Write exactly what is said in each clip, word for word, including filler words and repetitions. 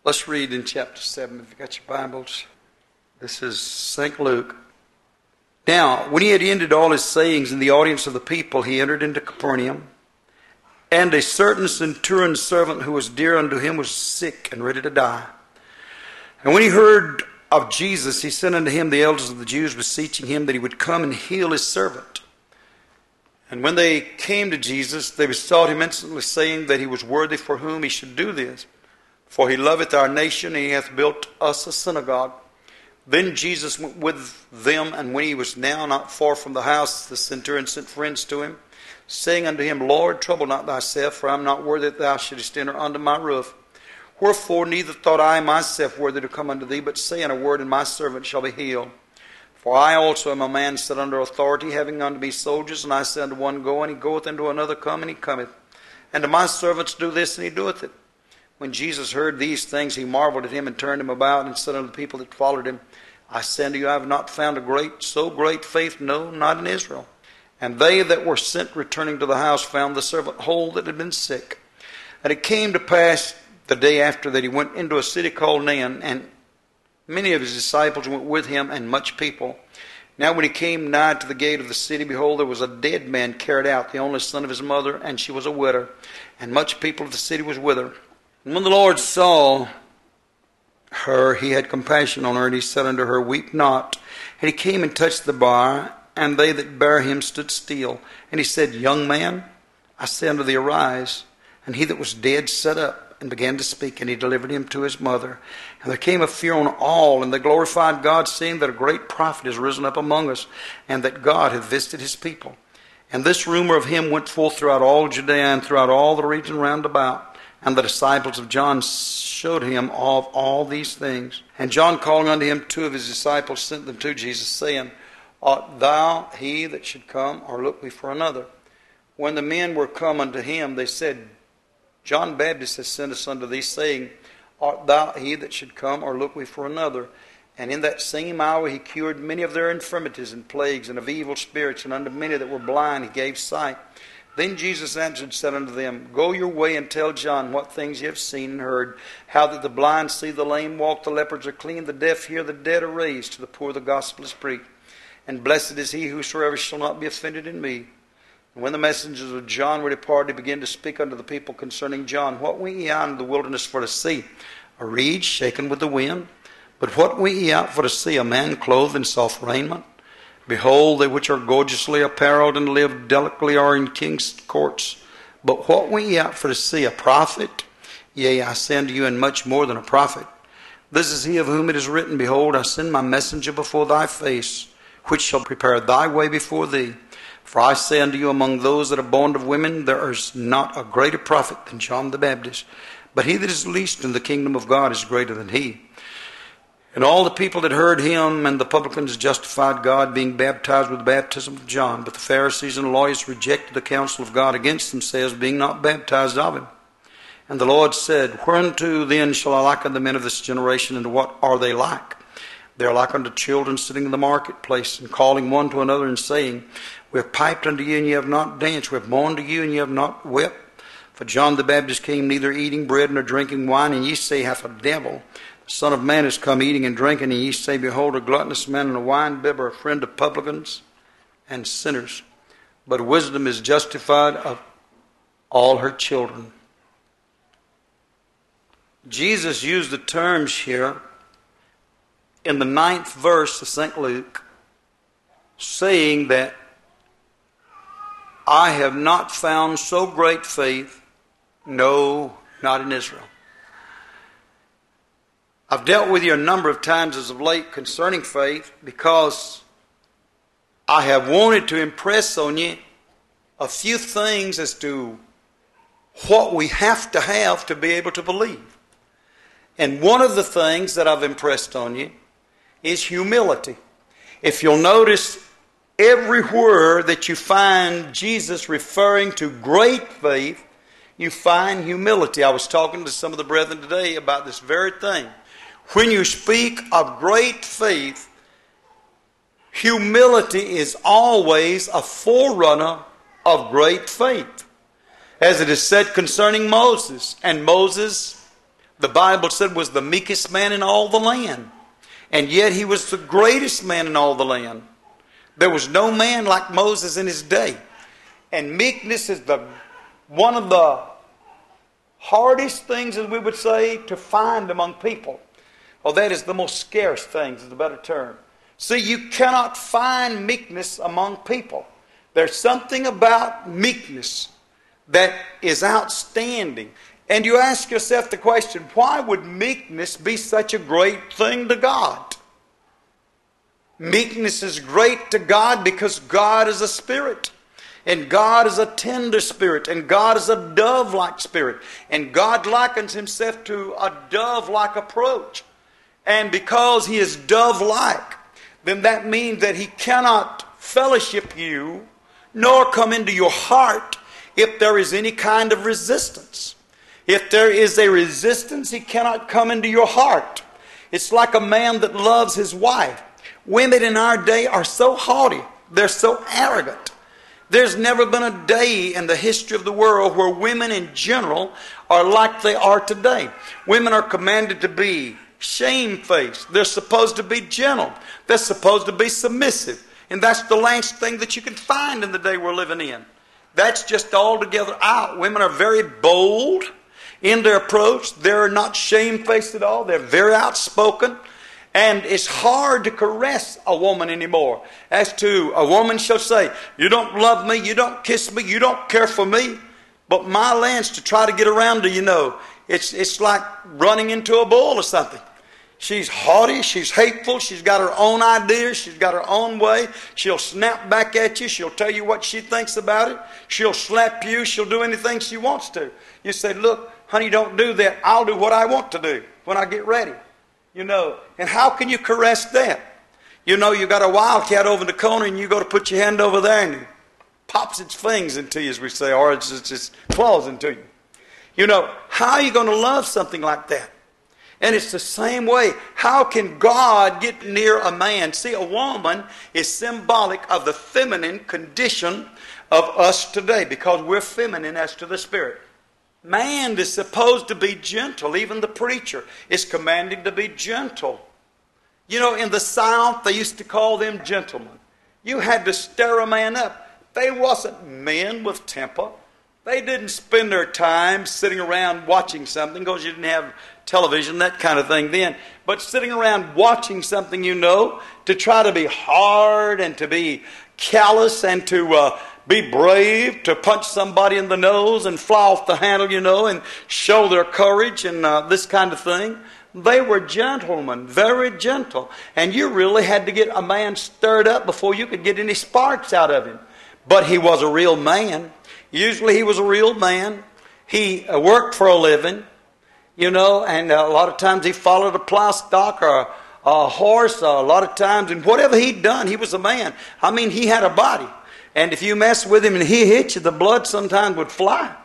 Let's read in chapter seven if you got your Bibles. This is Saint Luke. Now, when he had ended all his sayings in the audience of the people, he entered into Capernaum. And a certain centurion's servant who was dear unto him was sick and ready to die. And when he heard of Jesus, he sent unto him the elders of the Jews, beseeching him that he would come and heal his servant. And when they came to Jesus, they besought him instantly, saying that he was worthy for whom he should do this. For he loveth our nation, and he hath built us a synagogue. Then Jesus went with them, and when he was now not far from the house, the centurion sent friends to him, saying unto him, Lord, trouble not thyself, for I am not worthy that thou shouldest enter under my roof. Wherefore neither thought I myself worthy to come unto thee, but say in a word, and my servant shall be healed. For I also am a man set under authority, having unto me soldiers, and I say unto one, Go, and he goeth, and to another, Come, and he cometh. And to my servants, Do this, and he doeth it. When Jesus heard these things, he marveled at him, and turned him about, and said unto the people that followed him, I say unto you, I have not found a great, so great faith, no, not in Israel. And they that were sent returning to the house found the servant whole that had been sick. And it came to pass the day after that he went into a city called Nain, and many of his disciples went with him, and much people. Now when he came nigh to the gate of the city, behold, there was a dead man carried out, the only son of his mother, and she was a widow. And much people of the city was with her. And when the Lord saw her, he had compassion on her, and he said unto her, Weep not. And he came and touched the bar, and they that bare him stood still. And he said, Young man, I say unto thee, arise. And he that was dead sat up, and began to speak, and he delivered him to his mother. And there came a fear on all, and they glorified God, saying that a great prophet is risen up among us, and that God hath visited his people. And this rumor of him went forth throughout all Judea, and throughout all the region round about. And the disciples of John showed him of all these things. And John, calling unto him two of his disciples, sent them to Jesus, saying, Art thou he that should come, or look we for another? When the men were come unto him, they said, John Baptist has sent us unto thee, saying, Art thou he that should come, or look we for another? And in that same hour he cured many of their infirmities and plagues, and of evil spirits, and unto many that were blind he gave sight. Then Jesus answered and said unto them, Go your way, and tell John what things ye have seen and heard, how that the blind see, the lame walk, the lepers are clean, the deaf hear, the dead are raised, to the poor the gospel is preached. And blessed is he whosoever shall not be offended in me. And when the messengers of John were departed, he began to speak unto the people concerning John. What went ye out into the wilderness for to see? A reed shaken with the wind? But what went ye out for to see? A man clothed in soft raiment? Behold, they which are gorgeously apparelled and live delicately are in king's courts. But what went ye out for to see? A prophet? Yea, I say unto you, and much more than a prophet. This is he of whom it is written, Behold, I send my messenger before thy face, which shall prepare thy way before thee. For I say unto you, among those that are born of women, there is not a greater prophet than John the Baptist. But he that is least in the kingdom of God is greater than he. And all the people that heard him and the publicans justified God, being baptized with the baptism of John. But the Pharisees and lawyers rejected the counsel of God against themselves, being not baptized of him. And the Lord said, Whereunto then shall I liken the men of this generation, and to what are they like? They are like unto children sitting in the marketplace, and calling one to another, and saying, We have piped unto you, and ye have not danced. We have mourned to you, and ye have not wept. For John the Baptist came neither eating bread nor drinking wine, and ye say, Hath a devil. The Son of Man is come eating and drinking, and ye say, Behold, a gluttonous man and a wine-bibber, a friend of publicans and sinners. But wisdom is justified of all her children. Jesus used the terms here in the ninth verse of Saint Luke, saying that I have not found so great faith, no, not in Israel. I've dealt with you a number of times as of late concerning faith, because I have wanted to impress on you a few things as to what we have to have to be able to believe. And one of the things that I've impressed on you is humility. If you'll notice, everywhere that you find Jesus referring to great faith, you find humility. I was talking to some of the brethren today about this very thing. When you speak of great faith, humility is always a forerunner of great faith. As it is said concerning Moses, and Moses the Bible said was the meekest man in all the land. And yet he was the greatest man in all the land. There was no man like Moses in his day. And meekness is the one of the hardest things, as we would say, to find among people. Oh, that is the most scarce things, is the better term. See, you cannot find meekness among people. There's something about meekness that is outstanding. And you ask yourself the question, why would meekness be such a great thing to God? Meekness is great to God because God is a spirit. And God is a tender spirit. And God is a dove-like spirit. And God likens himself to a dove-like approach. And because he is dove-like, then that means that he cannot fellowship you, nor come into your heart if there is any kind of resistance. If there is a resistance, he cannot come into your heart. It's like a man that loves his wife. Women in our day are so haughty. They're so arrogant. There's never been a day in the history of the world where women in general are like they are today. Women are commanded to be shamefaced. They're supposed to be gentle. They're supposed to be submissive. And that's the last thing that you can find in the day we're living in. That's just altogether out. Women are very bold in their approach. They're not shamefaced at all. They're very outspoken. And it's hard to caress a woman anymore. As to a woman shall say, you don't love me, you don't kiss me, you don't care for me. But my lands, to try to get around to, you know, it's, it's like running into a bull or something. She's haughty, she's hateful, she's got her own ideas, she's got her own way. She'll snap back at you, she'll tell you what she thinks about it. She'll slap you, she'll do anything she wants to. You say, look, honey, don't do that. I'll do what I want to do when I get ready. You know, and how can you caress that? You know, you got a wildcat over in the corner and you go to put your hand over there and it pops its fangs into you, as we say, or it's just its claws into you. You know, how are you going to love something like that? And it's the same way. How can God get near a man? See, a woman is symbolic of the feminine condition of us today because we're feminine as to the spirit. Man is supposed to be gentle. Even the preacher is commanded to be gentle. You know, in the South, they used to call them gentlemen. You had to stir a man up. They wasn't men with temper. They didn't spend their time sitting around watching something because you didn't have television, that kind of thing then. But sitting around watching something, you know, to try to be hard and to be callous and to uh, be brave, to punch somebody in the nose and fly off the handle, you know, and show their courage and uh, this kind of thing. They were gentlemen, very gentle. And you really had to get a man stirred up before you could get any sparks out of him. But he was a real man. Usually he was a real man. He uh, worked for a living, you know, and uh, a lot of times he followed a plow stock or a, a horse uh, a lot of times. And whatever he'd done, he was a man. I mean, he had a body. And if you mess with him and he hit you, the blood sometimes would fly.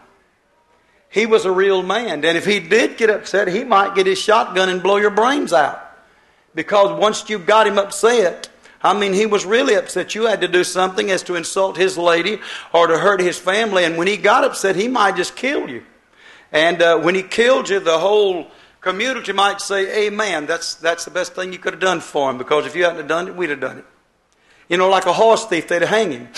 He was a real man. And if he did get upset, he might get his shotgun and blow your brains out. Because once you got him upset, I mean, he was really upset. You had to do something as to insult his lady or to hurt his family. And when he got upset, he might just kill you. And uh, when he killed you, the whole community might say, amen, that's, that's the best thing you could have done for him. Because if you hadn't have done it, we'd have done it. You know, like a horse thief, they'd hang him.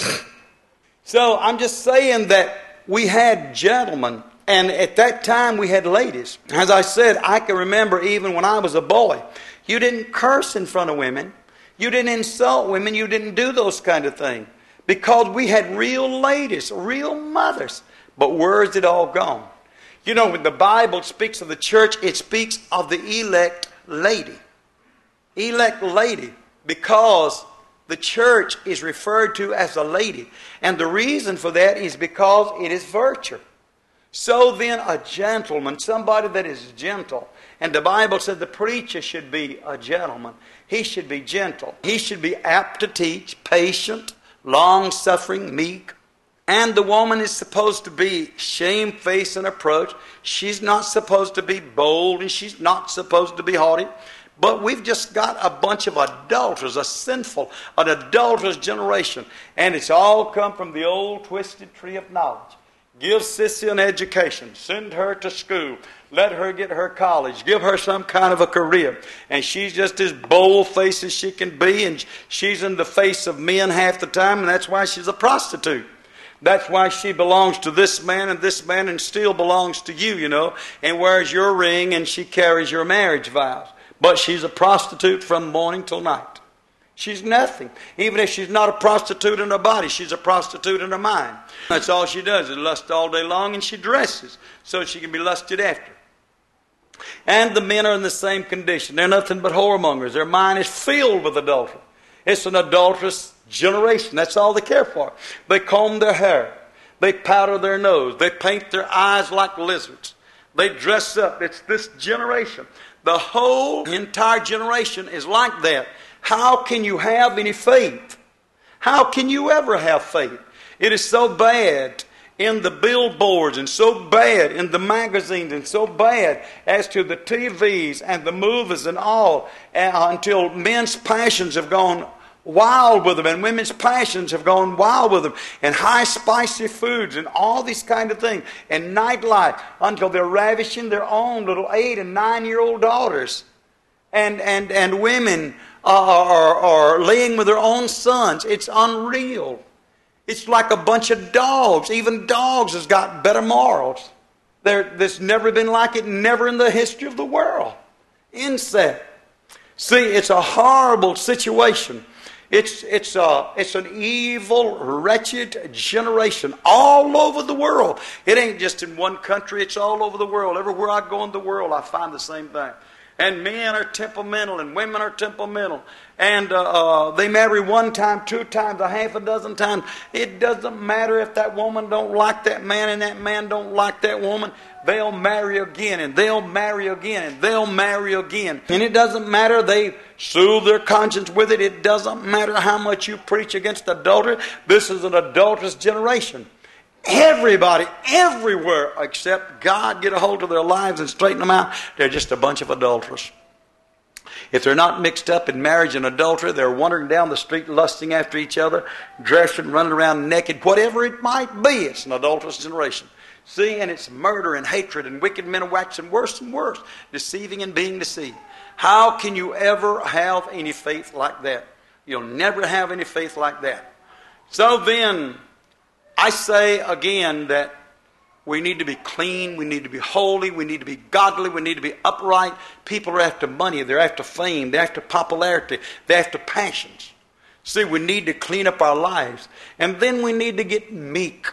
So I'm just saying that we had gentlemen, and at that time we had ladies. As I said, I can remember even when I was a boy, you didn't curse in front of women. You didn't insult women. You didn't do those kind of things. Because we had real ladies, real mothers. But where's it all gone? You know, when the Bible speaks of the church, it speaks of the elect lady. Elect lady. Because the church is referred to as a lady. And the reason for that is because it is virtue. So then a gentleman, somebody that is gentle. And the Bible said the preacher should be a gentleman. He should be gentle. He should be apt to teach, patient, long-suffering, meek. And the woman is supposed to be shamefaced in approach. She's not supposed to be bold and she's not supposed to be haughty. But we've just got a bunch of adulterers, a sinful, an adulterous generation. And it's all come from the old twisted tree of knowledge. Give Sissy an education. Send her to school. Let her get her college. Give her some kind of a career. And she's just as bold-faced as she can be, and she's in the face of men half the time, and that's why she's a prostitute. That's why she belongs to this man and this man and still belongs to you, you know, and wears your ring and she carries your marriage vows. But she's a prostitute from morning till night. She's nothing. Even if she's not a prostitute in her body, she's a prostitute in her mind. That's all she does is lust all day long, and she dresses so she can be lusted after. And the men are in the same condition. They're nothing but whoremongers. Their mind is filled with adultery. It's an adulterous generation. That's all they care for. They comb their hair. They powder their nose. They paint their eyes like lizards. They dress up. It's this generation. The whole entire generation is like that. How can you have any faith? How can you ever have faith? It is so bad in the billboards and so bad in the magazines and so bad as to the T Vs and the movies and all uh, until men's passions have gone wild with them and women's passions have gone wild with them, and high spicy foods and all these kind of things and nightlife until they're ravishing their own little eight and nine year old daughters, and and and women are, are laying with their own sons. It's unreal. It's like a bunch of dogs. Even dogs has got better morals. There, there's never been like it, never in the history of the world. Incest. See, it's a horrible situation. It's it's a it's an evil, wretched generation all over the world. It ain't just in one country. It's all over the world. Everywhere I go in the world, I find the same thing. And men are temperamental, and women are temperamental. And uh, uh, they marry one time, two times, a half a dozen times. It doesn't matter if that woman don't like that man and that man don't like that woman. They'll marry again, and they'll marry again, and they'll marry again. And it doesn't matter. They soothe their conscience with it. It doesn't matter how much you preach against adultery. This is an adulterous generation. Everybody, everywhere, except God, get a hold of their lives and straighten them out. They're just a bunch of adulterers. If they're not mixed up in marriage and adultery, they're wandering down the street lusting after each other, dressing, running around naked, whatever it might be. It's an adulterous generation. See, and it's murder and hatred, and wicked men are waxing worse and worse, deceiving and being deceived. How can you ever have any faith like that? You'll never have any faith like that. So then, I say again that we need to be clean, we need to be holy, we need to be godly, we need to be upright. People are after money, they're after fame, they're after popularity, they're after passions. See, we need to clean up our lives. And then we need to get meek.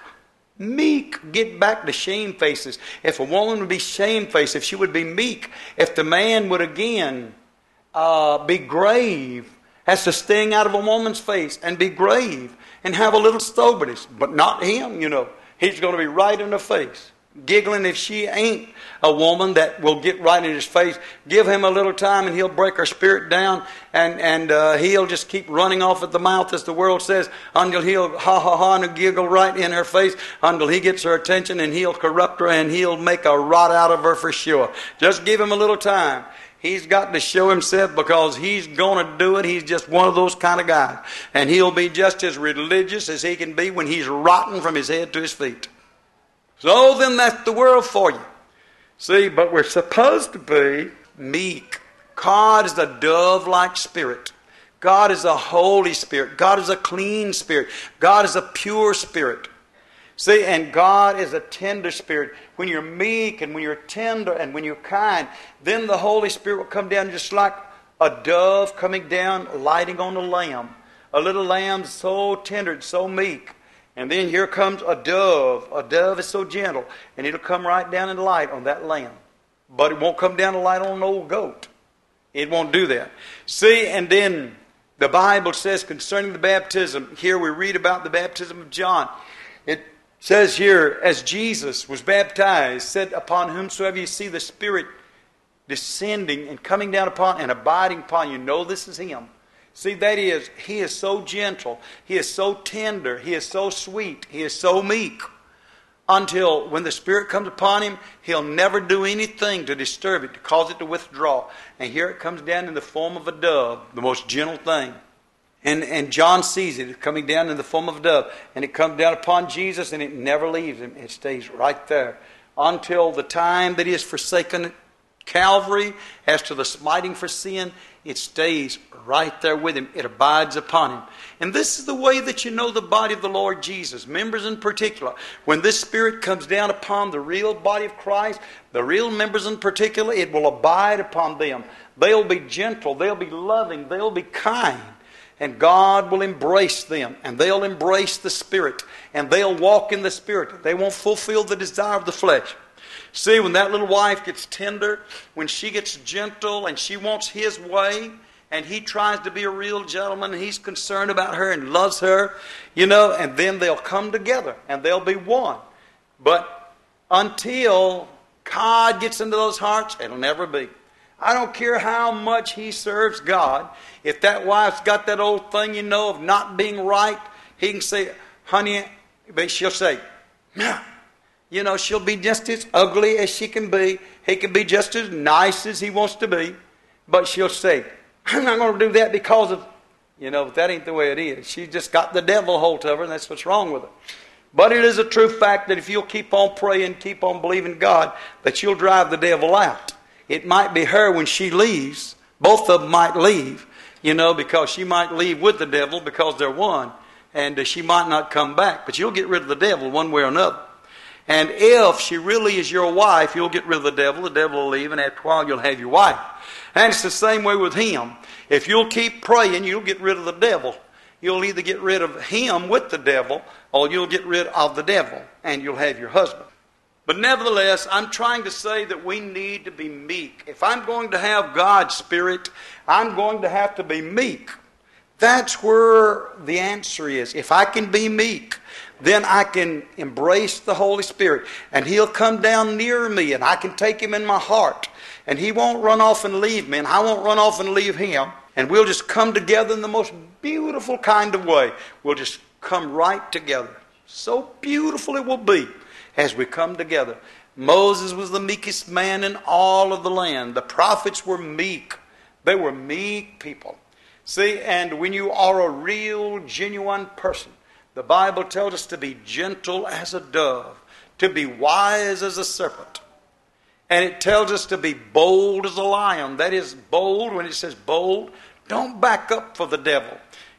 Meek. Get back to shamefacedness. If a woman would be shamefaced, if she would be meek, if the man would again uh, be grave, has to sting out of a woman's face and be grave and have a little soberness, but not him, you know. He's going to be right in the face, giggling if she ain't a woman that will get right in his face. Give him a little time and he'll break her spirit down, and, and uh, he'll just keep running off at the mouth, as the world says, until he'll ha ha ha and giggle right in her face, until he gets her attention, and he'll corrupt her and he'll make a rot out of her for sure. Just give him a little time. He's got to show himself, because he's going to do it. He's just one of those kind of guys. And he'll be just as religious as he can be when he's rotten from his head to his feet. So then that's the world for you. See, but we're supposed to be meek. God is a dove-like spirit. God is a holy spirit. God is a clean spirit. God is a pure spirit. See, and God is a tender spirit. When you're meek and when you're tender and when you're kind, then the Holy Spirit will come down just like a dove coming down, lighting on a lamb. A little lamb so tender and so meek. And then here comes a dove. A dove is so gentle, and it'll come right down and light on that lamb. But it won't come down and light on an old goat. It won't do that. See, and then the Bible says concerning the baptism, here we read about the baptism of John. It says here, as Jesus was baptized, said, upon whomsoever you see the Spirit descending and coming down upon and abiding upon you, know this is Him. See, that is, He is so gentle, He is so tender, He is so sweet, He is so meek, until when the Spirit comes upon Him, He'll never do anything to disturb it, to cause it to withdraw. And here it comes down in the form of a dove, the most gentle thing. And, and John sees it. It's coming down in the form of a dove. And it comes down upon Jesus, and it never leaves him. It stays right there until the time that he is forsaken Calvary. As to the smiting for sin, it stays right there with him. It abides upon him. And this is the way that you know the body of the Lord Jesus, members in particular. When this Spirit comes down upon the real body of Christ, the real members in particular, it will abide upon them. They'll be gentle, they'll be loving, they'll be kind. And God will embrace them, and they'll embrace the Spirit, and they'll walk in the Spirit. They won't fulfill the desire of the flesh. See, when that little wife gets tender, when she gets gentle and she wants his way, and he tries to be a real gentleman, and he's concerned about her and loves her, you know, and then they'll come together and they'll be one. But until God gets into those hearts, it'll never be. I don't care how much he serves God. If that wife's got that old thing, you know, of not being right, he can say, honey, but she'll say, no. You know, she'll be just as ugly as she can be. He can be just as nice as he wants to be. But she'll say, I'm not going to do that because of, you know, that ain't the way it is. She just got the devil hold of her, and that's what's wrong with her. But it is a true fact that if you'll keep on praying, keep on believing God, that you'll drive the devil out. It might be her when she leaves. Both of them might leave, you know, because she might leave with the devil because they're one. And uh, she might not come back. But you'll get rid of the devil one way or another. And if she really is your wife, you'll get rid of the devil. The devil will leave, and after a while you'll have your wife. And it's the same way with him. If you'll keep praying, you'll get rid of the devil. You'll either get rid of him with the devil, or you'll get rid of the devil, and you'll have your husband. But nevertheless, I'm trying to say that we need to be meek. If I'm going to have God's Spirit, I'm going to have to be meek. That's where the answer is. If I can be meek, then I can embrace the Holy Spirit, and He'll come down near me, and I can take Him in my heart, and He won't run off and leave me, and I won't run off and leave Him, and we'll just come together in the most beautiful kind of way. We'll just come right together. So beautiful it will be as we come together. Moses was the meekest man in all of the land. The prophets were meek. They were meek people. See, and when you are a real, genuine person, the Bible tells us to be gentle as a dove, to be wise as a serpent. And it tells us to be bold as a lion. That is bold. When it says bold, don't back up for the devil.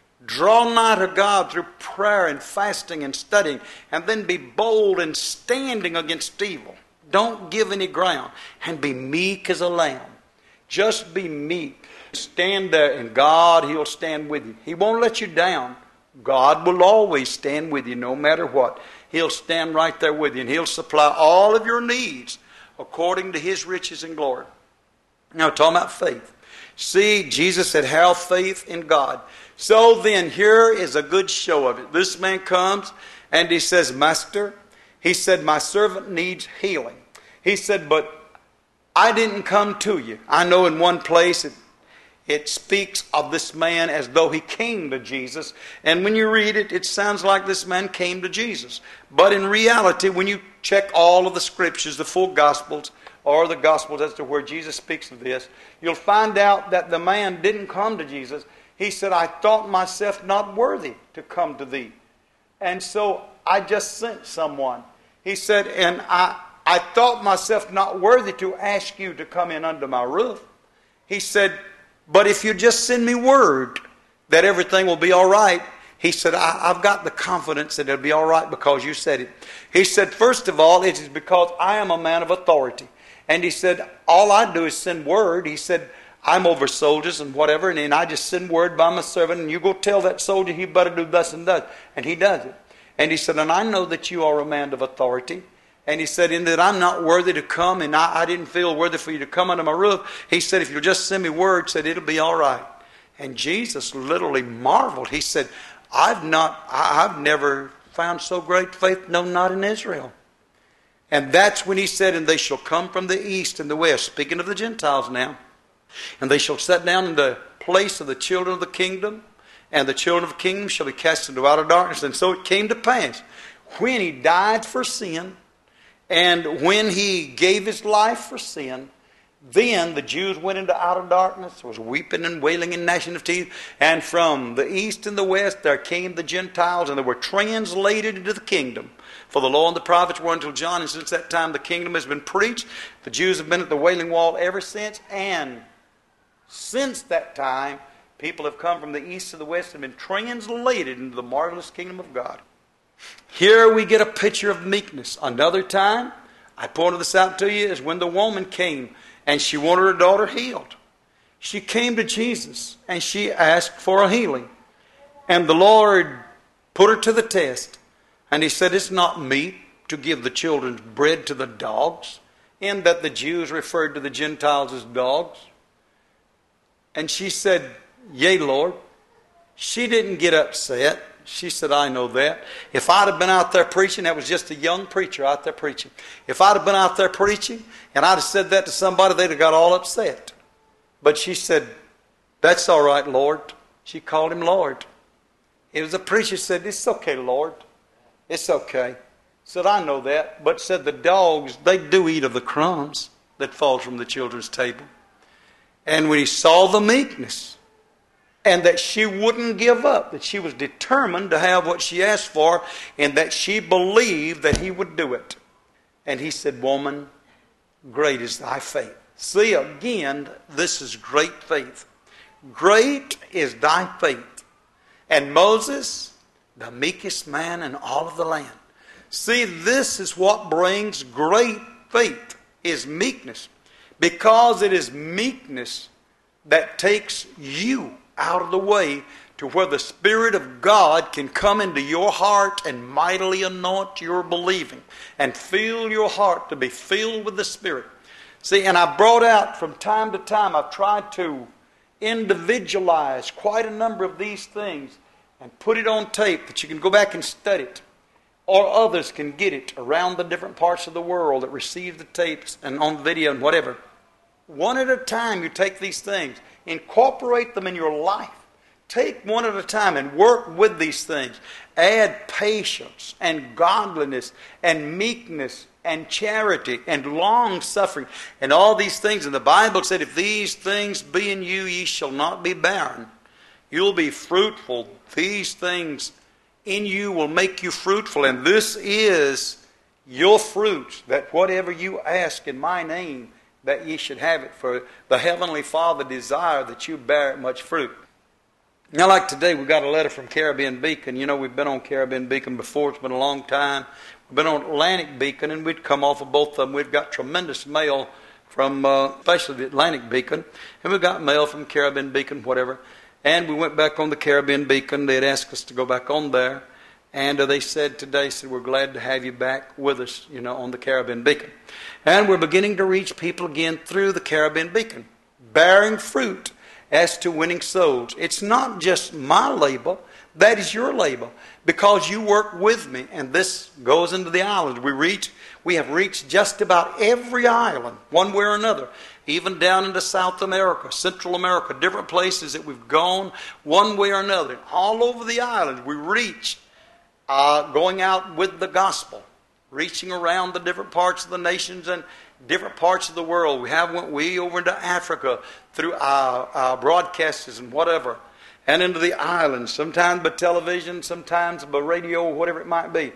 Draw nigh to God through prayer and fasting and studying, and then be bold and standing against evil. Don't give any ground, and be meek as a lamb. Just be meek. Stand there, and God, He'll stand with you. He won't let you down. God will always stand with you no matter what. He'll stand right there with you, and He'll supply all of your needs according to His riches and glory. Now, talking about faith. See, Jesus said, have faith in God. So then, here is a good show of it. This man comes, and he says, Master, he said, my servant needs healing. He said, but I didn't come to you. I know in one place it, it speaks of this man as though he came to Jesus. And when you read it, it sounds like this man came to Jesus. But in reality, when you check all of the scriptures, the full Gospels, or the Gospels as to where Jesus speaks of this, you'll find out that the man didn't come to Jesus. He said, I thought myself not worthy to come to thee. And so I just sent someone. He said, and I, I thought myself not worthy to ask you to come in under my roof. He said, but if you just send me word that everything will be all right, he said, I, I've got the confidence that it'll be all right because you said it. He said, first of all, it is because I am a man of authority. And he said, all I do is send word. He said, I'm over soldiers and whatever, and, and I just send word by my servant, and you go tell that soldier he better do thus and thus. And he does it. And he said, and I know that you are a man of authority. And he said, in that I'm not worthy to come, and I, I didn't feel worthy for you to come under my roof. He said, if you'll just send me word, said it'll be all right. And Jesus literally marveled. He said, I've not, I, I've never found so great faith, no, not in Israel. And that's when he said, and they shall come from the east and the west, speaking of the Gentiles now, and they shall sit down in the place of the children of the kingdom, and the children of the kingdom shall be cast into outer darkness. And so it came to pass, when he died for sin, and when he gave his life for sin, Then the Jews went into outer darkness, was weeping and wailing and gnashing of teeth. And from the east and the west there came the Gentiles, and they were translated into the kingdom. For the law and the prophets were until John, and since that time the kingdom has been preached. The Jews have been at the Wailing Wall ever since, and since that time people have come from the east to the west and been translated into the marvelous kingdom of God. Here we get a picture of meekness. Another time, I pointed this out to you, is when the woman came and she wanted her daughter healed. She came to Jesus and she asked for a healing. And the Lord put her to the test. And He said, it's not meet to give the children's bread to the dogs, in that the Jews referred to the Gentiles as dogs. And she said, yea, Lord. She didn't get upset. She said, I know that. If I'd have been out there preaching, that was just a young preacher out there preaching. If I'd have been out there preaching and I'd have said that to somebody, they'd have got all upset. But she said, that's all right, Lord. She called Him Lord. It was a preacher said, it's okay, Lord. It's okay. Said, I know that. But said the dogs, they do eat of the crumbs that fall from the children's table. And when He saw the meekness, and that she wouldn't give up, that she was determined to have what she asked for, and that she believed that He would do it. And He said, woman, great is thy faith. See, again, this is great faith. Great is thy faith. And Moses, the meekest man in all of the land. See, this is what brings great faith, is meekness. Because it is meekness that takes you out of the way to where the Spirit of God can come into your heart and mightily anoint your believing and fill your heart to be filled with the Spirit. See, and I brought out from time to time, I've tried to individualize quite a number of these things and put it on tape that you can go back and study it, or others can get it around the different parts of the world that receive the tapes and on video and whatever. One at a time you take these things, incorporate them in your life. Take one at a time and work with these things. Add patience and godliness and meekness and charity and long suffering and all these things. And the Bible said, if these things be in you, ye shall not be barren. You'll be fruitful. These things in you will make you fruitful. And this is your fruit, that whatever you ask in my name, that ye should have it. For the Heavenly Father desire that you bear much fruit. Now, like today, we got a letter from Caribbean Beacon. You know, we've been on Caribbean Beacon before. It's been a long time. We've been on Atlantic Beacon, and we'd come off of both of them. We've got tremendous mail from, uh, especially the Atlantic Beacon. And we got mail from Caribbean Beacon, whatever. And we went back on the Caribbean Beacon. They had asked us to go back on there. And uh, they said today, said, we're glad to have you back with us, you know, on the Caribbean Beacon. And we're beginning to reach people again through the Caribbean Beacon, bearing fruit as to winning souls. It's not just my labor, that is your labor, because you work with me, and this goes into the islands. We reach, we have reached just about every island, one way or another, even down into South America, Central America, different places that we've gone one way or another. All over the islands we reach, uh, going out with the gospel, reaching around the different parts of the nations and different parts of the world. We have went way over into Africa through our, our broadcasters and whatever, and into the islands, sometimes by television, sometimes by radio, whatever it might be,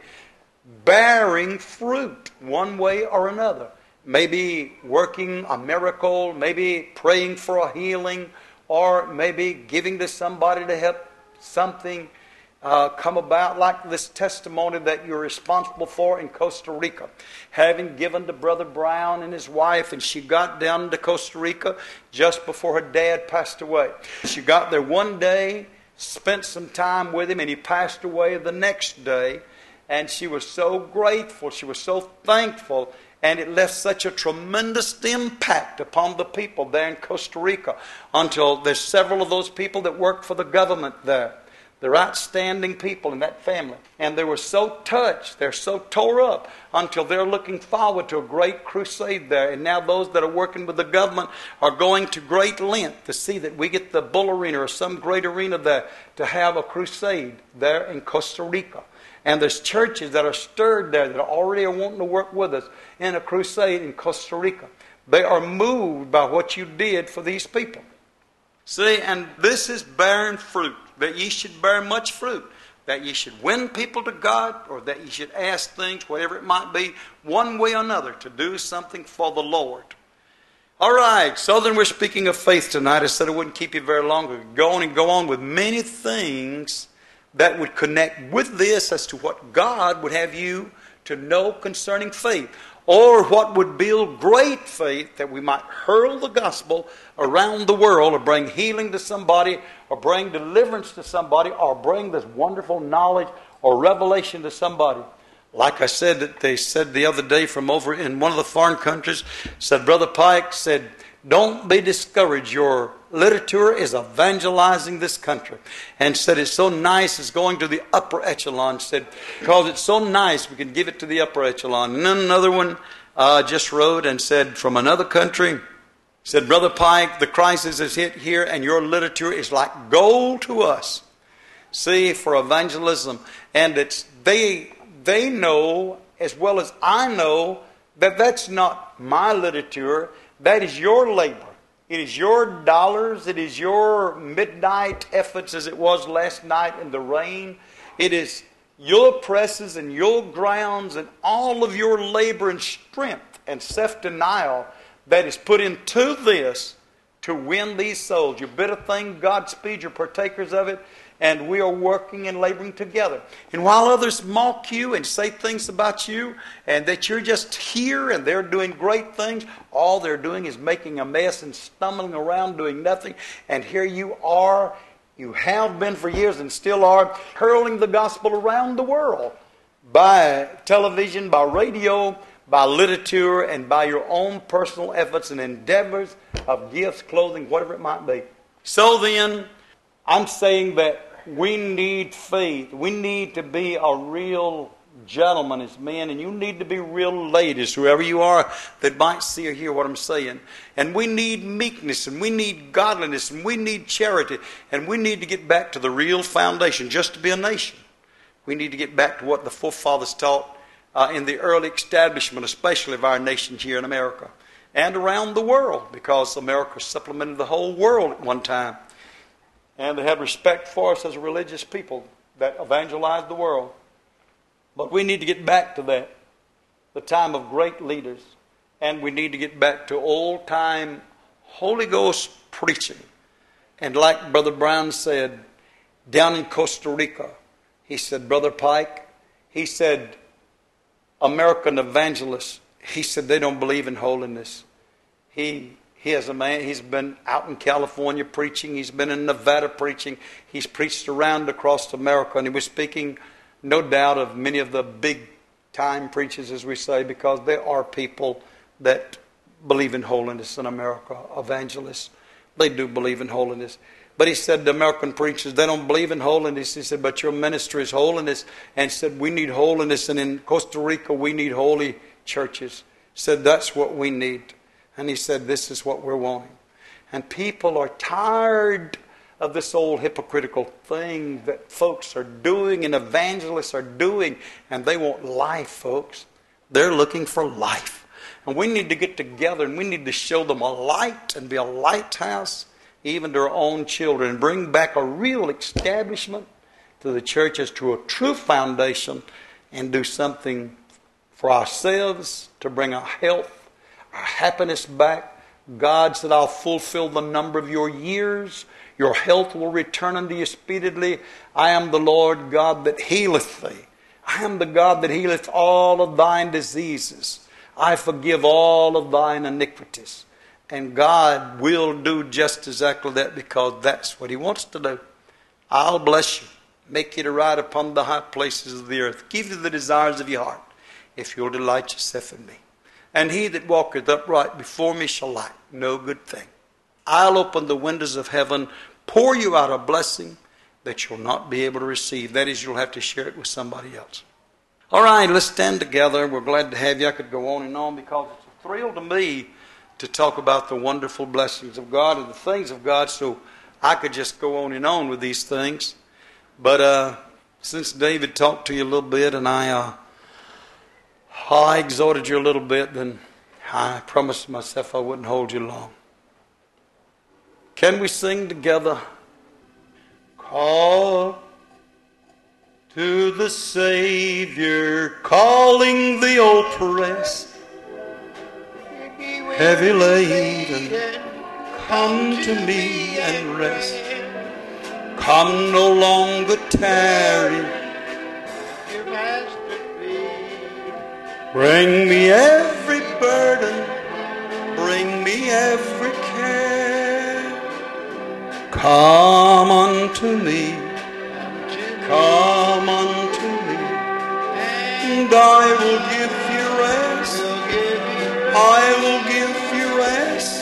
bearing fruit one way or another. Maybe working a miracle, maybe praying for a healing, or maybe giving to somebody to help something Uh, come about, like this testimony that you're responsible for in Costa Rica. Having given to Brother Brown and his wife, and she got down to Costa Rica just before her dad passed away. She got there one day, spent some time with him, and he passed away the next day. And she was so grateful, she was so thankful, and it left such a tremendous impact upon the people there in Costa Rica, until there's several of those people that work for the government there. They're outstanding people in that family. And they were so touched, they're so tore up, until they're looking forward to a great crusade there. And now those that are working with the government are going to great length to see that we get the Bull Arena or some great arena there to have a crusade there in Costa Rica. And there's churches that are stirred there that already are wanting to work with us in a crusade in Costa Rica. They are moved by what you did for these people. See, and this is bearing fruit, that ye should bear much fruit, that ye should win people to God, or that ye should ask things, whatever it might be, one way or another, to do something for the Lord. All right, so then we're speaking of faith tonight. I said I wouldn't keep you very long. We could go on and go on with many things that would connect with this as to what God would have you to know concerning faith, or what would build great faith that we might hurl the gospel around the world, or bring healing to somebody, or bring deliverance to somebody, or bring this wonderful knowledge or revelation to somebody. Like I said, that they said the other day from over in one of the foreign countries, said Brother Pike said, don't be discouraged. Your literature is evangelizing this country. And said it's so nice, it's going to the upper echelon. Said, because it's so nice, we can give it to the upper echelon. And then another one uh, just wrote and said from another country, said, Brother Pike, the crisis is hit here and your literature is like gold to us. See, for evangelism. And it's they they know as well as I know that that's not my literature. That is your labor. It is your dollars. It is your midnight efforts as it was last night in the rain. It is your presses and your grounds and all of your labor and strength and self-denial that is put into this to win these souls. You better thank Godspeed, you're partakers of it. And we are working and laboring together. And while others mock you and say things about you, and that you're just here and they're doing great things, all they're doing is making a mess and stumbling around doing nothing. And here you are, you have been for years and still are, hurling the gospel around the world by television, by radio, by literature, and by your own personal efforts and endeavors of gifts, clothing, whatever it might be. So then, I'm saying that we need faith. We need to be a real gentleman as men, and you need to be real ladies, whoever you are that might see or hear what I'm saying. And we need meekness, and we need godliness, and we need charity, and we need to get back to the real foundation just to be a nation. We need to get back to what the forefathers taught uh, in the early establishment, especially of our nation here in America and around the world, because America supplemented the whole world at one time. And they had respect for us as a religious people that evangelized the world. But we need to get back to that, the time of great leaders. And we need to get back to old-time Holy Ghost preaching. And like Brother Brown said, down in Costa Rica, he said, Brother Pike, he said, American evangelists, he said they don't believe in holiness. He... He has a man, he's been out in California preaching. He's been in Nevada preaching. He's preached around across America. And he was speaking, no doubt, of many of the big-time preachers, as we say, because there are people that believe in holiness in America, evangelists. They do believe in holiness. But he said the American preachers, they don't believe in holiness. He said, but your ministry is holiness. And he said, we need holiness. And in Costa Rica, we need holy churches. He said, that's what we need. And he said, this is what we're wanting. And people are tired of this old hypocritical thing that folks are doing and evangelists are doing. And they want life, folks. They're looking for life. And we need to get together and we need to show them a light and be a lighthouse even to our own children. And bring back a real establishment to the church as to a true foundation. And do something for ourselves to bring our health, our happiness back. God said, I'll fulfill the number of your years. Your health will return unto you speedily. I am the Lord God that healeth thee. I am the God that healeth all of thine diseases. I forgive all of thine iniquities. And God will do just exactly that, because that's what He wants to do. I'll bless you. Make you to ride upon the high places of the earth. Give you the desires of your heart, if you'll delight yourself in me. And he that walketh upright before me shall lack no good thing. I'll open the windows of heaven, pour you out a blessing that you'll not be able to receive. That is, you'll have to share it with somebody else. All right, let's stand together. We're glad to have you. I could go on and on, because it's a thrill to me to talk about the wonderful blessings of God and the things of God. So I could just go on and on with these things. But uh, since David talked to you a little bit and I... Uh, I exhorted you a little bit, then I promised myself I wouldn't hold you long. Can we sing together? Call to the Savior, calling the oppressed, heavy laden, come to me and rest. Come, no longer tarry. Bring me every burden, bring me every care. Come unto me, come unto me, and I will give you rest. I will give you rest.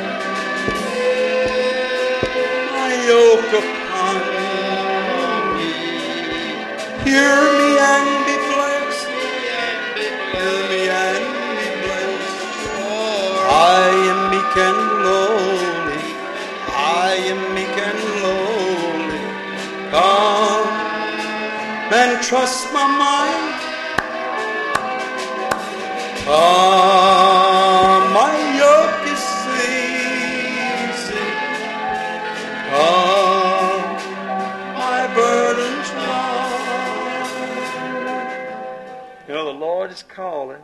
My yoke upon me. Hear me and be blessed. Hear me and be blessed. I am meek and lowly. I am meek and lowly. Come and trust my mind. Come, my yoke is easy. Come, my burden's light. You know, the Lord is calling,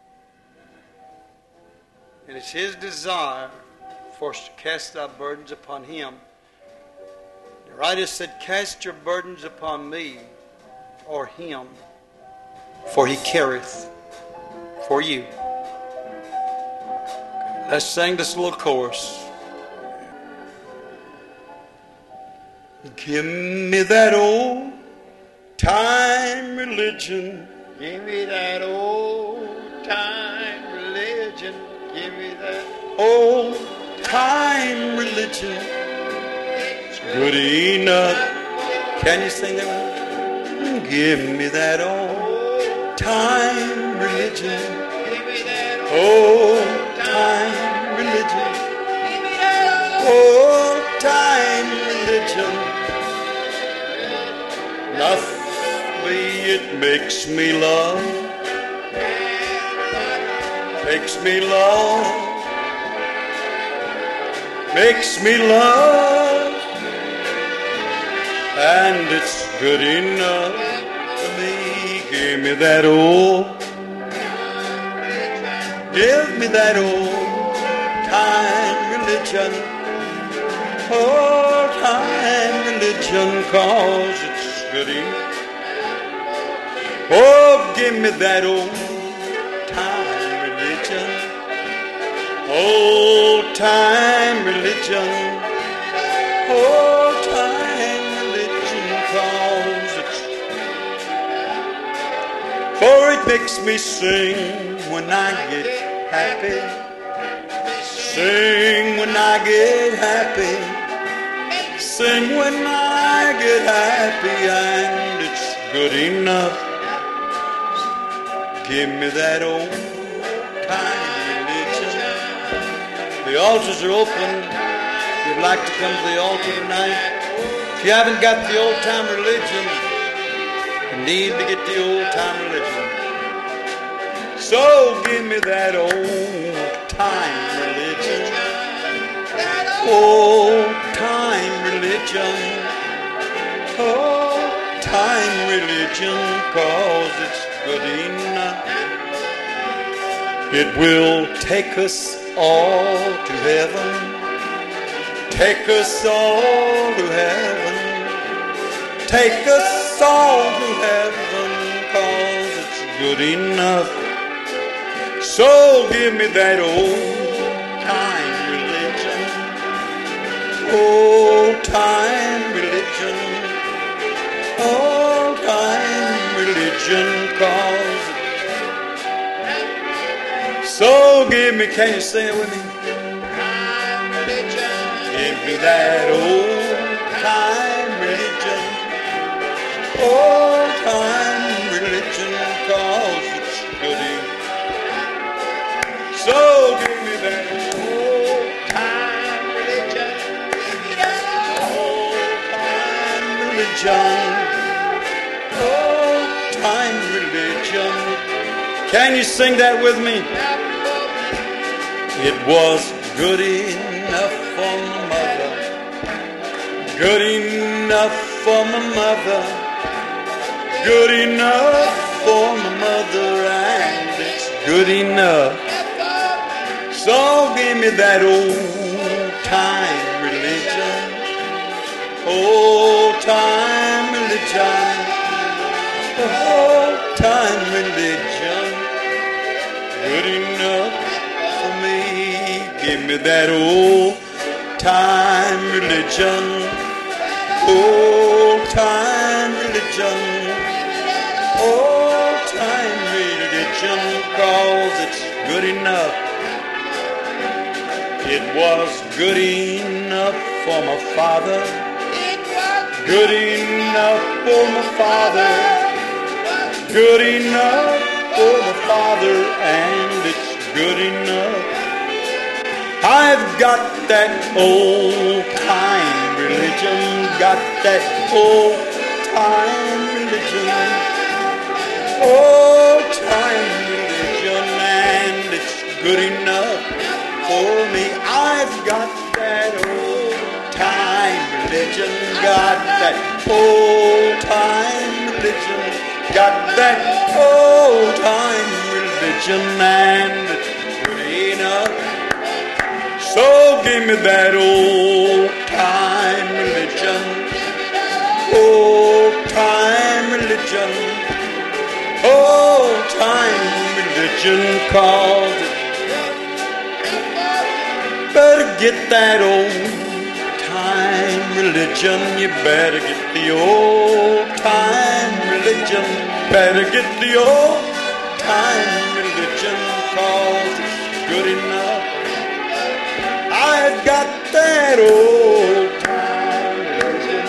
and it's His desire for us to cast our burdens upon Him. The writer said, cast your burdens upon me, or Him, for He careth for you. Let's sing this little chorus. Give me that old time religion. Give me that old time religion. Give me that old time religion. It's good enough. Can you sing that one? Give me that old time religion. Give me that Old time religion. Give me that Old time religion. Nothing it makes me love. Makes me love. Makes me love. And it's good enough for me. Give me that old. Give me that old time religion. Old time religion, 'cause it's good enough. Oh, give me that old time religion. Old time religion. Old time religion, 'cause it's, for it makes me sing when I get happy. Sing when I get happy. Sing when I get happy, and it's good enough. Give me that old time religion. The altars are open. If you'd like to come to the altar tonight, if you haven't got the old time religion, you need to get the old time religion. So give me that old time religion. Old time religion. Old time religion, 'cause it's good enough. It will take us all to heaven. Take us all to heaven. Take us all to heaven, 'cause it's good enough. So give me that old time religion. Old time religion. Old time religion, 'cause so give me, can you sing it with me? Give me that old time religion. Old time religion, 'cause it's good enough. So give me that old time religion. Give me that old time religion. Old time religion. Can you sing that with me? It was good enough for my mother, good enough for my mother, good enough for my mother, and it's good enough. So give me that old time religion, old time religion, old time religion, good enough for me. Give me that old time religion, old time religion, old time religion, 'cause it's good enough. It was good enough for my father, good enough for my father, good enough for my father, and it's good enough. I've got that old time religion, got that old time religion, old time religion, and it's good enough for me. I've got that old time religion, got that old time religion, got that old time religion, and it's good enough. So give me that old time religion, old time religion, old time religion, 'cause better get that old time religion. You better get the old time religion. Better get the old time religion, 'cause it's good enough. I've got that old time religion.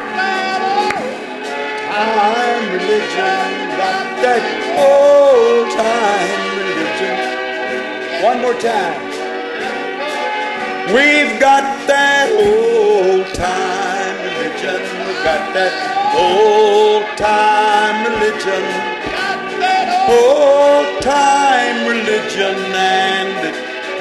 Time religion. Got that old time religion. One more time. We've got that old time religion. We've got that old time religion. Old time religion, and it,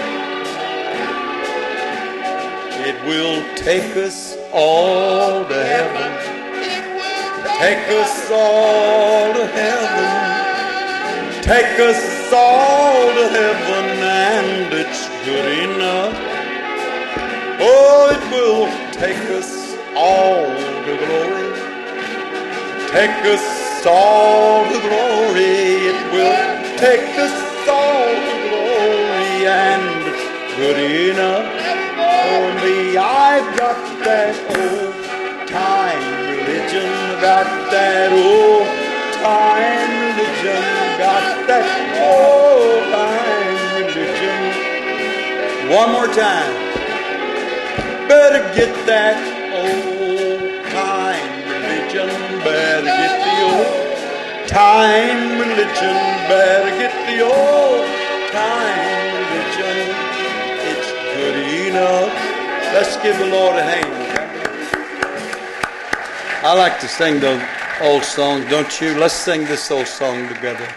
it will take us all to heaven. Take us all to heaven. Take us all to heaven, and it's good enough. Oh, it will take us all to glory. Take us all to glory. It will take us all to glory, and it's good enough for me. I've got that old time religion, got that old time religion, got that old time religion. One more time. Better get that old time religion. Better get the old time religion. Better get the old time religion. It's good enough. Let's give the Lord a hand. I like to sing those old songs, don't you? Let's sing this old song together.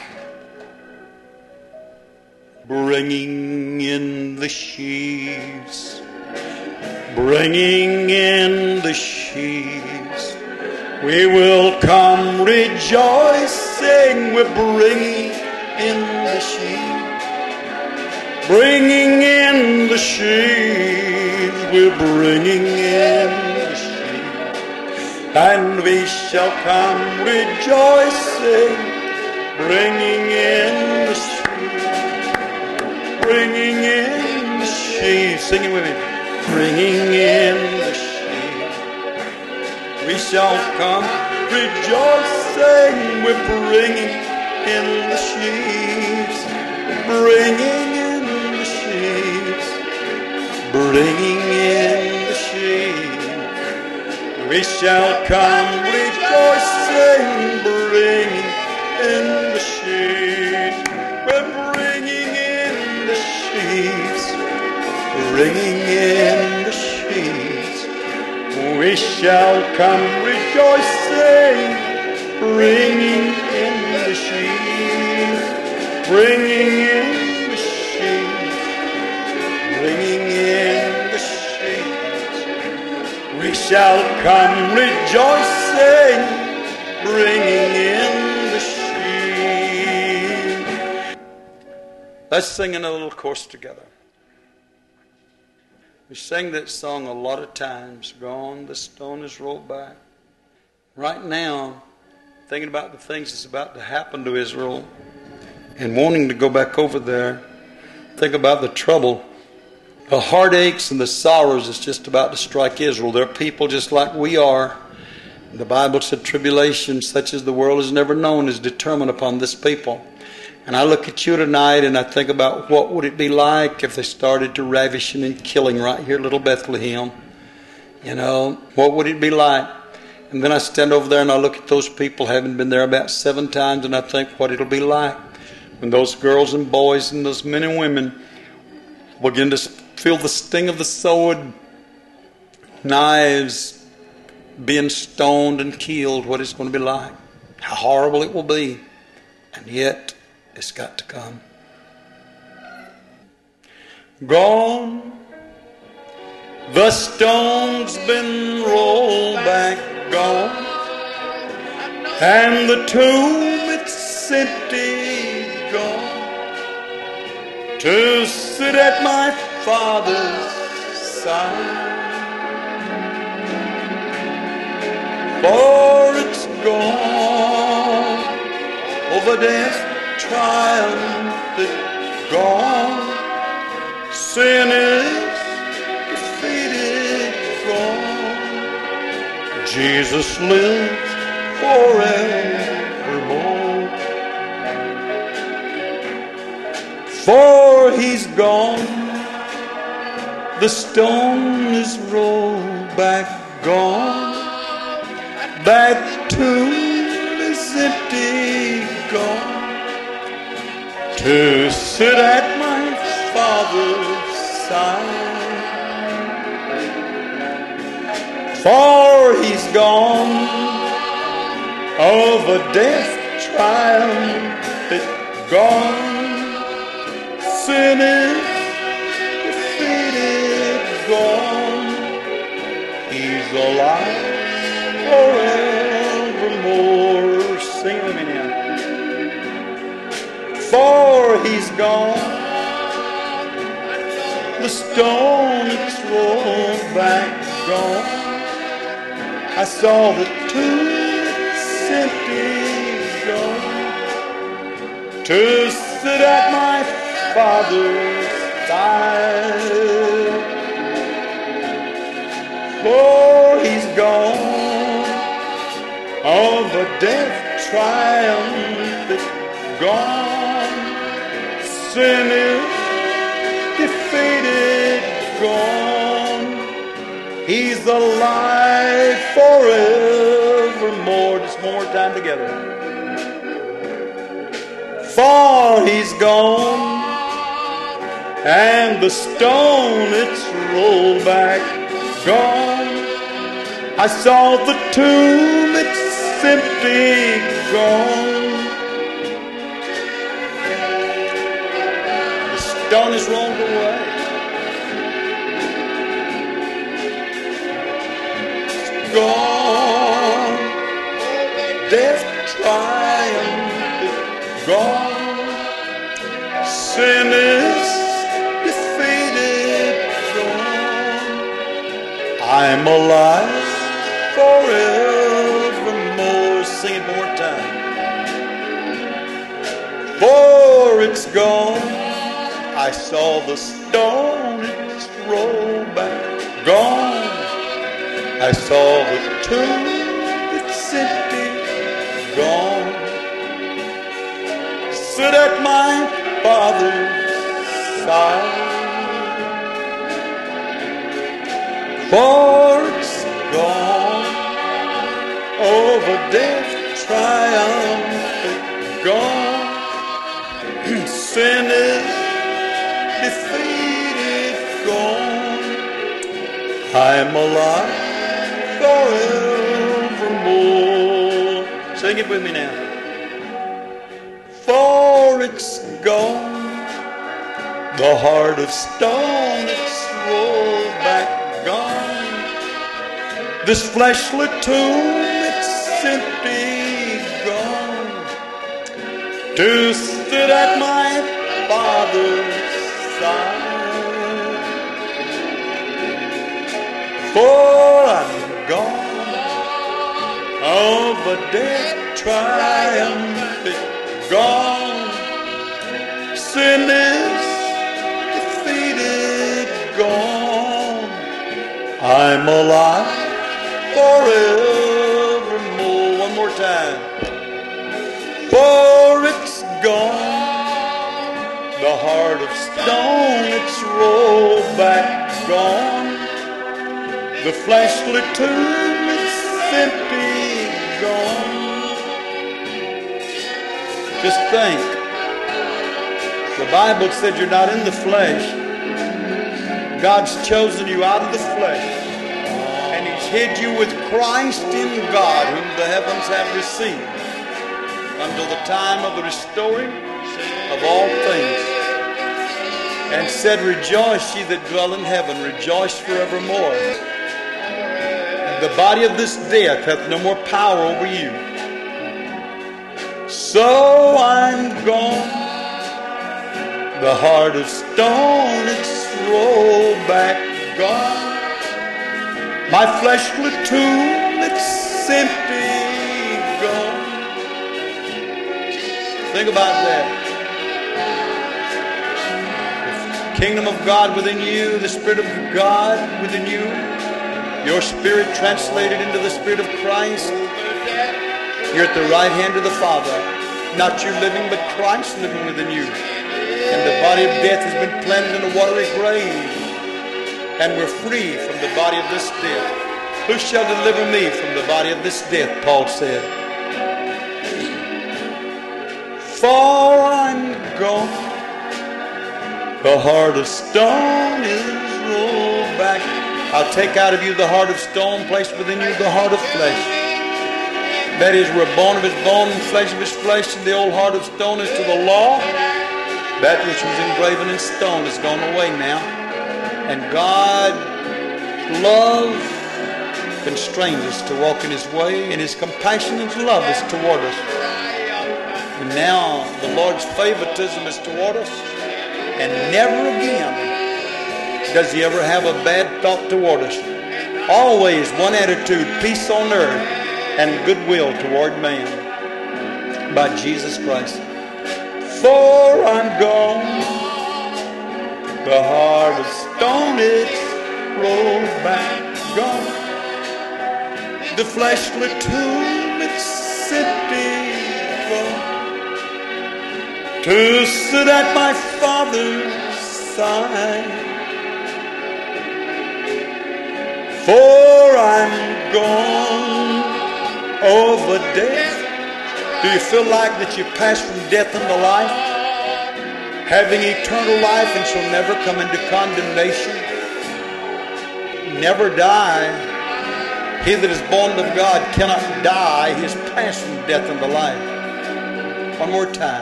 Bringing in the sheaves, bringing in the sheaves, we will come rejoicing. We're bringing in the sheaves, bringing in the sheaves, we're bringing in the sheaves, and we shall come rejoicing, bringing in the sheaves, bringing in the sheaves. Sing it with me. Bringing in the sheep, we shall come rejoicing. We're bringing in the sheaves, bringing in the sheaves, bringing in the sheaves. We shall come rejoicing, bringing in the sheaves. We're bringing in the sheaves, bringing in the sheaves. We shall come rejoicing, bringing in the sheaves, bringing in the sheaves, ringing in the sheets. We shall come rejoicing, bringing in the sheep. Let's sing another little chorus together. We sang that song a lot of times. Gone, the stone is rolled back. Right now, thinking about the things that's about to happen to Israel and wanting to go back over there, think about the trouble, the heartaches and the sorrows that's just about to strike Israel. They're people just like we are. The Bible said tribulation such as the world has never known is determined upon this people. And I look at you tonight and I think about what would it be like if they started to ravishing and killing right here at Little Bethlehem. You know, what would it be like? And then I stand over there and I look at those people, having been there about seven times, and I think what it'll be like when those girls and boys and those men and women begin to feel the sting of the sword, knives, being stoned and killed, what it's going to be like. How horrible it will be. And yet, it's got to come. Gone. The stone's been rolled back, gone. And the tomb, it's empty, gone. To sit at my Father's side. For it's gone. Over death triumphant, gone. Sin is defeated, gone. Jesus lives forevermore. For he's gone. The stone is rolled back, gone. That tomb is empty, gone. To sit at my Father's side. For he's gone. Over death triumphant, gone. Sin is defeated, gone. He's alive forevermore. Sing it with me now. For he's gone. The stone it's rolled back, gone. I saw the tomb, it's empty, gone. To sit at my Father's side. For he's gone. Over death triumphant, gone. Sin is defeated, gone. He's alive forevermore. Just one more time together. For he's gone. And the stone, it's rolled back, gone. I saw the tomb, it's empty, gone. The stone is rolled away. It's gone. Death triumphant, gone. Sin is defeated, gone. I'm alive forevermore. Sing it one more time. For it's gone. I saw the stone, it's rolled back, gone. I saw the tomb, it's empty, gone. Sit at my Father's side. For it's gone. Over death triumphant, gone. Sin is defeated, gone. I'm alive forevermore. Sing it with me now. For it's gone. The heart of stone, it's rolled back, gone. This fleshly tomb, it's empty, gone. To sit at my Father's side. For I'm gone, over death triumphant, gone. Sin is defeated, gone. I'm alive forevermore. One more time. For it's gone. The heart of stone, it's rolled back, gone. The fleshly tomb, it's empty, gone. Just think. The Bible said you're not in the flesh. God's chosen you out of the flesh. And He's hid you with Christ in God, whom the heavens have received, until the time of the restoring of all things. And said, rejoice, ye that dwell in heaven, rejoice forevermore. And the body of this death hath no more power over you. So I'm gone. The heart of stone, it's rolled back, gone. My fleshly tomb, it's empty, gone. Think about that. The kingdom of God within you, the Spirit of God within you, your spirit translated into the Spirit of Christ. You're at the right hand of the Father. Not you living, but Christ living within you. And the body of death has been planted in a watery grave. And we're free from the body of this death. Who shall deliver me from the body of this death, Paul said. For I'm gone. The heart of stone is rolled back. I'll take out of you the heart of stone, place within you the heart of flesh. That is, we're bone of his bone and flesh of his flesh, and the old heart of stone is to the law. That which was engraven in stone is gone away now. And God, love, constrains us to walk in His way, and His compassion and love is toward us. And now the Lord's favoritism is toward us, and never again does He ever have a bad thought toward us. Always one attitude, peace on earth and goodwill toward man, by Jesus Christ. For I'm gone, the heart of stone, it's rolled back, gone. The fleshly tomb, it's empty, gone. To sit at my Father's side. For I'm gone over death. Do you feel like that you passed from death unto life? Having eternal life and shall never come into condemnation? Never die. He that is born of God cannot die. He has passed from death unto life. One more time.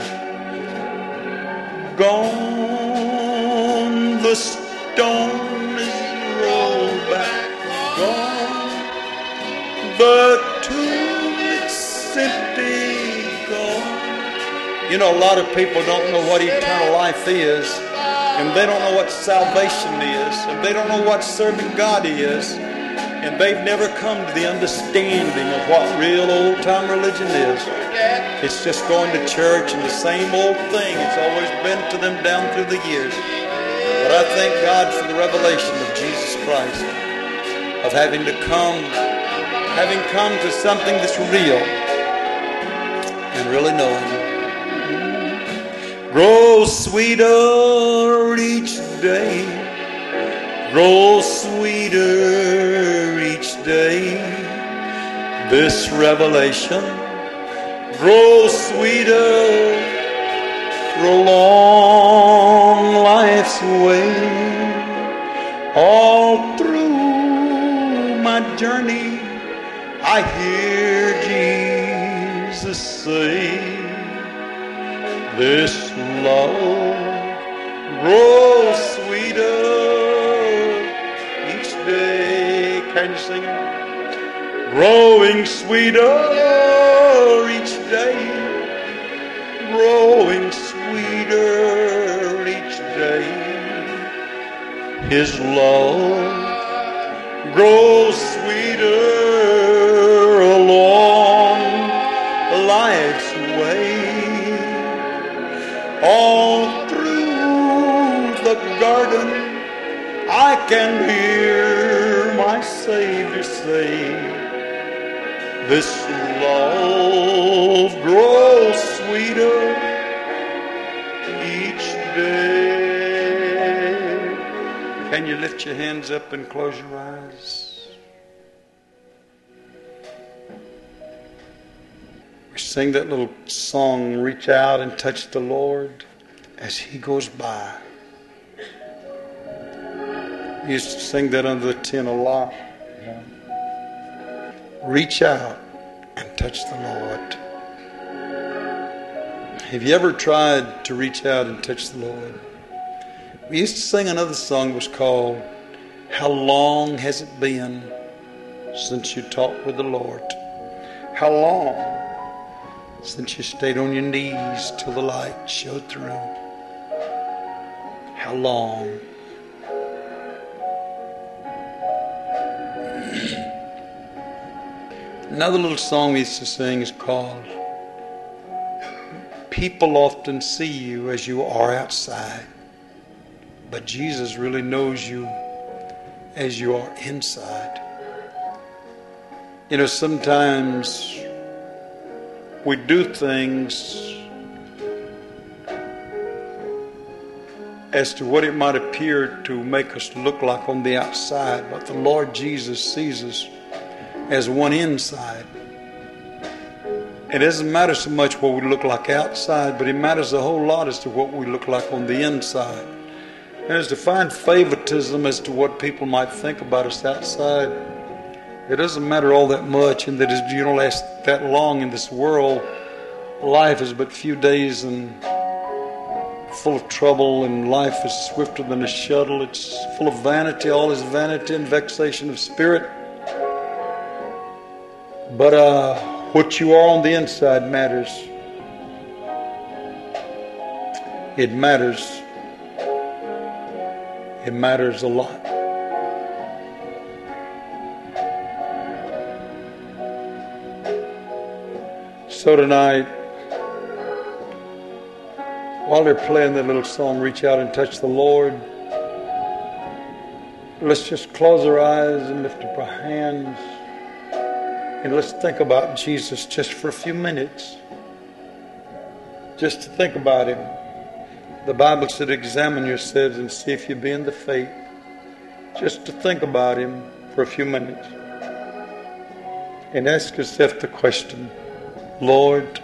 Gone, the stone is rolled back. Gone, the tomb is empty. You know, a lot of people don't know what eternal life is, and they don't know what salvation is, and they don't know what serving God is, and they've never come to the understanding of what real old-time religion is. It's just going to church and the same old thing. It's always been to them down through the years. But I thank God for the revelation of Jesus Christ, of having to come, having come to something that's real, and really knowing Him. Grow sweeter each day, grow sweeter each day, this revelation. Grow sweeter, prolong life's way. All through my journey, I hear Jesus say, this love grows grows sweeter each day. Can you sing it? Growing sweeter each day. Growing sweeter each day. His love grows sweeter along life's way. All through the garden I can hear my Savior say, this love grows sweeter each day. Can you lift your hands up and close your eyes? We sing that little song, reach out and touch the Lord as He goes by. We used to sing that under the tent a lot. Reach out and touch the Lord. Have you ever tried to reach out and touch the Lord? We used to sing another song that was called, How Long Has It Been Since You Talked with the Lord? How long since you stayed on your knees till the light showed through? How long? Another little song we used to sing is called, People often see you as you are outside, but Jesus really knows you as you are inside. You know, sometimes we do things as to what it might appear to make us look like on the outside, but the Lord Jesus sees us as one inside. It doesn't matter so much what we look like outside, but it matters a whole lot as to what we look like on the inside. And as to find favoritism as to what people might think about us outside, it doesn't matter all that much, and that if you don't last that long in this world, life is but few days and full of trouble, and life is swifter than a shuttle. It's full of vanity, all is vanity and vexation of spirit. But uh, what you are on the inside matters. It matters. It matters a lot. So tonight, while they're playing that little song, Reach Out and Touch the Lord, let's just close our eyes and lift up our hands. And let's think about Jesus just for a few minutes. Just to think about Him. The Bible said, examine yourselves and see if you be in the faith. Just to think about Him for a few minutes. And ask yourself the question, Lord,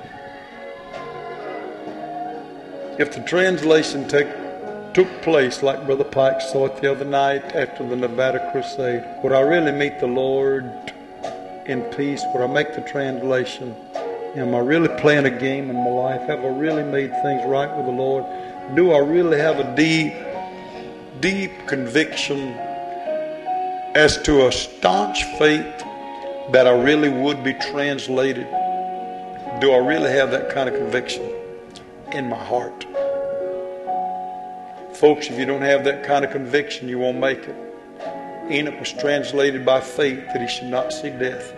if the translation take, took place like Brother Pike saw it the other night after the Nevada Crusade, would I really meet the Lord in peace? Would I make the translation? Am I really playing a game in my life? Have I really made things right with the Lord? Do I really have a deep, deep conviction as to a staunch faith that I really would be translated? Do I really have that kind of conviction in my heart? Folks, if you don't have that kind of conviction, you won't make it. Enoch was translated by faith that he should not see death.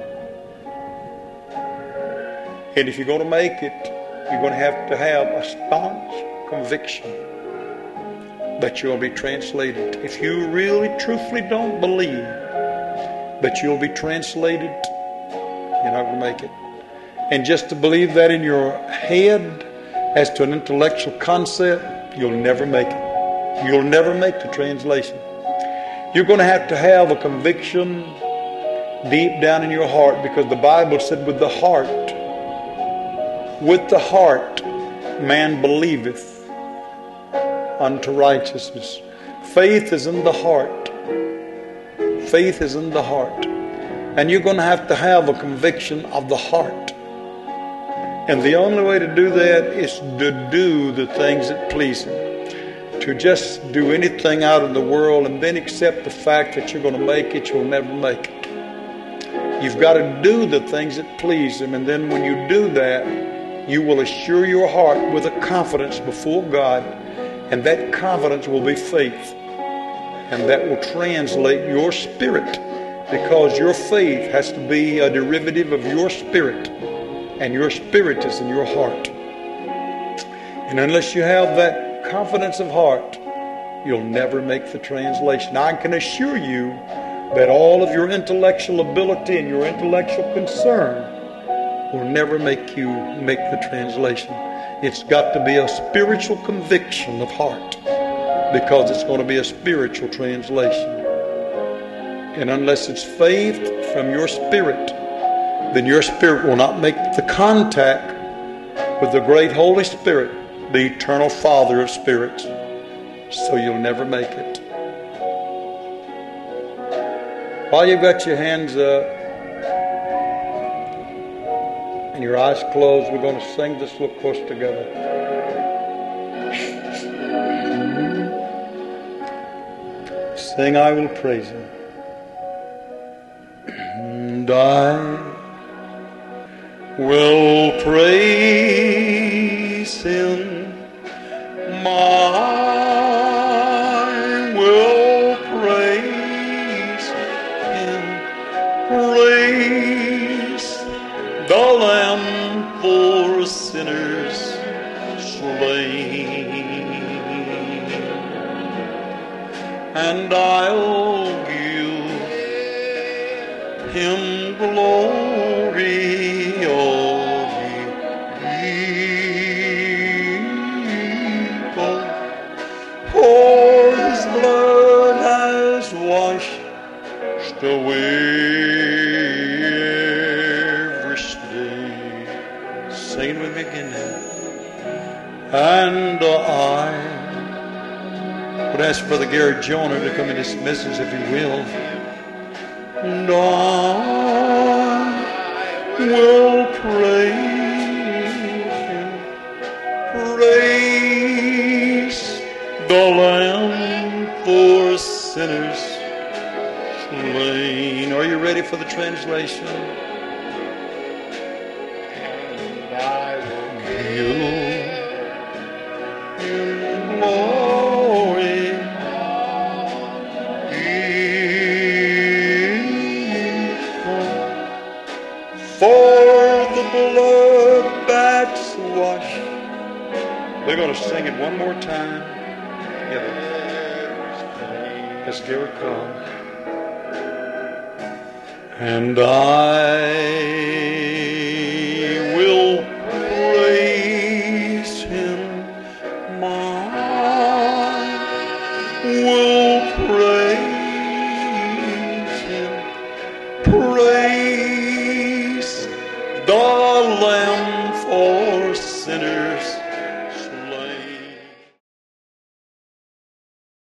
And if you're going to make it, you're going to have to have a staunch conviction that you'll be translated. If you really, truthfully don't believe that you'll be translated, you're not going to make it. And just to believe that in your head as to an intellectual concept, you'll never make it. You'll never make the translation. You're going to have to have a conviction deep down in your heart, because the Bible said with the heart, with the heart man believeth unto righteousness. Faith is in the heart. Faith is in the heart. And you're going to have to have a conviction of the heart. And the only way to do that is to do the things that please Him. to just do anything out in the world and then accept the fact that you're going to make it, you'll never make it. You've got to do the things that please Him, and then when you do that, you will assure your heart with a confidence before God, and that confidence will be faith. And that will translate your spirit, because your faith has to be a derivative of your spirit, and your spirit is in your heart. And unless you have that confidence of heart, you'll never make the translation. I can assure you that all of your intellectual ability and your intellectual concern will never make you make the translation. It's got to be a spiritual conviction of heart, because it's going to be a spiritual translation. And unless it's faith from your spirit, then your spirit will not make the contact with the great Holy Spirit, the eternal Father of spirits. So you'll never make it. While you've got your hands up and your eyes closed, we're going to sing this little chorus together. Sing, I will praise Him. And I will praise Him. My will praise Him. Praise the Lamb for sinners slain. And I'll give Him glory, all ye people, for His blood has washed away every stain. Sing it with me again now. And I would ask Brother Gary Jonah to come in this message if he will. And I will praise Him. Praise the Lamb for sinners slain. Are you ready for the translation? And I will give Him glory. For the blood that's washed. We're going to sing it one more time. Together. Let's give it come. And I will praise Him. My will praise Him. Praise the Lamb